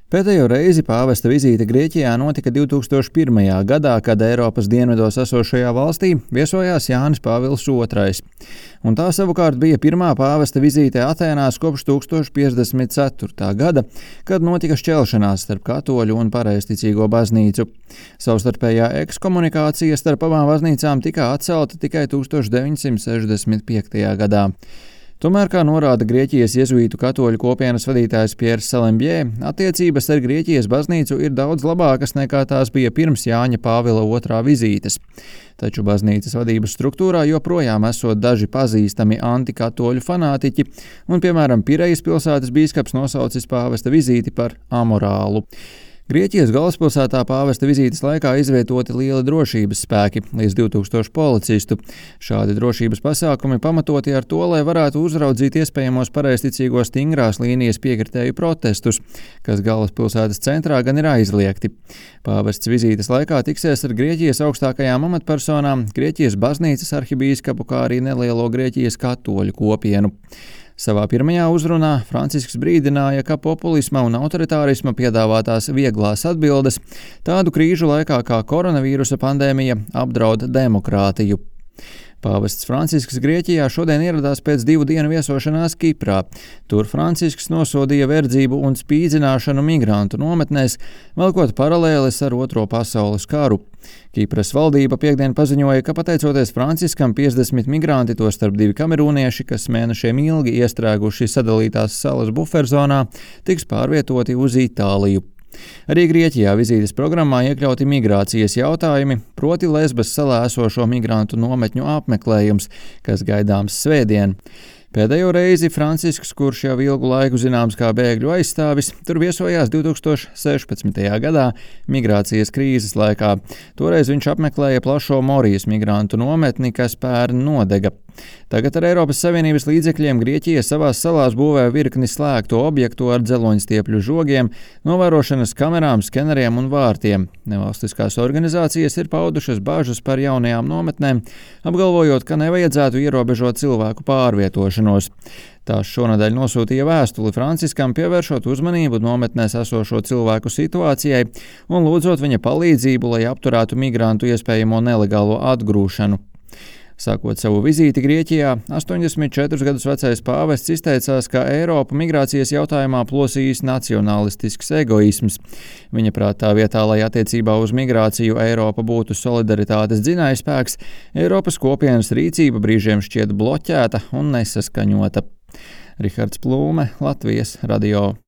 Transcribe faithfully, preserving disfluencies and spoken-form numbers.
Pēdējo reizi pāvesta vizīte Grieķijā notika divtūkstoš pirmajā gadā, kad Eiropas dienvidos esošajā valstī viesojās Jānis Pāvils otrais. Un tā savukārt bija pirmā pāvesta vizīte Atēnās kopš tūkstoš piecdesmit ceturtā gada, kad notika šķelšanās starp katoļu un pareizticīgo baznīcu. Savstarpējā ekskomunikācija starp abām baznīcām tika atcelta tikai tūkstoš deviņsimt sešdesmit piektajā gadā. Tomēr, kā norāda Grieķijas jezuītu katoļu kopienas vadītājs Piers Salembjē, attiecības ar Grieķijas baznīcu ir daudz labākas nekā tās bija pirms Jāņa Pāvila otrā vizītes. Taču baznīcas vadības struktūrā joprojām esot daži pazīstami antikatoļu fanātiķi, un, piemēram, Pirejas pilsētas bīskaps nosaucis pāvesta vizīti par amorālu. Grieķijas galvaspilsētā pāvesta vizītes laikā izvietoti lieli drošības spēki, līdz divtūkstoši policistu. Šādi drošības pasākumi pamatoti ar to, lai varētu uzraudzīt iespējamos pareizticīgo stingrās līnijas piekritēju protestus, kas galvaspilsētas centrā gan ir aizliegti. Pāvests vizītes laikā tiksies ar Grieķijas augstākajām amatpersonām, Grieķijas baznīcas arhibīskapu, kā arī nelielo Grieķijas katoļu kopienu. Savā pirmajā uzrunā Francisks brīdināja, ka populisma un autoritārisma piedāvātās vieglās atbildes tādu krīžu laikā kā koronavīrusa pandēmija apdraud demokrātiju. Pāvests Francisks Grieķijā šodien ieradās pēc divu dienu viesošanās Kiprā. Tur Francisks nosodīja verdzību un spīdzināšanu migrantu nometnēs, velkot paralēles ar Otro pasaules karu. Kipras valdība piektdien paziņoja, ka pateicoties Franciskam piecdesmit migranti, tostarp divi kamerūnieši, kas mēnešiem ilgi iestrēguši sadalītās salas buferzonā, tiks pārvietoti uz Itāliju. Arī Grieķijā vizītes programmā iekļauti migrācijas jautājumi, proti Lesbas salā esošo migrantu nometņu apmeklējums, kas gaidāms svētdien. Pēdējo reizi Francisks, kurš jau ilgu laiku zināms kā bēgļu aizstāvis, tur viesojās divtūkstoš sešpadsmitajā gadā migrācijas krīzes laikā. Toreiz viņš apmeklēja plašo Morijas migrantu nometni, kas pērn nodega. Tagad ar Eiropas Savienības līdzekļiem Grieķija savās salās būvē virkni slēgto objektu ar dzeloņstiepļu žogiem, novērošanas kamerām, skeneriem un vārtiem. Nevalstiskās organizācijas ir paudušas bažas par jaunajām nometnēm, apgalvojot, ka nevajadzētu ierobežot cilvēku pārvietošanos. Tās šonadēļ nosūtīja vēstuli Franciskam, pievēršot uzmanību nometnēs esošo cilvēku situācijai un lūdzot viņa palīdzību, lai apturētu migrantu iespējamo nelegālo atgrūšanu. Sākot savu vizīti Grieķijā, astoņdesmit četrus gadus vecais pāvests izteicās, ka Eiropu migrācijas jautājumā plosījis nacionalistisks egoisms. Viņa prāt tā vietā, lai attiecībā uz migrāciju Eiropa būtu solidaritātes dzinējspēks, Eiropas kopienas rīcība brīžiem šķiet bloķēta un nesaskaņota. Rihards Plūme, Latvijas radio.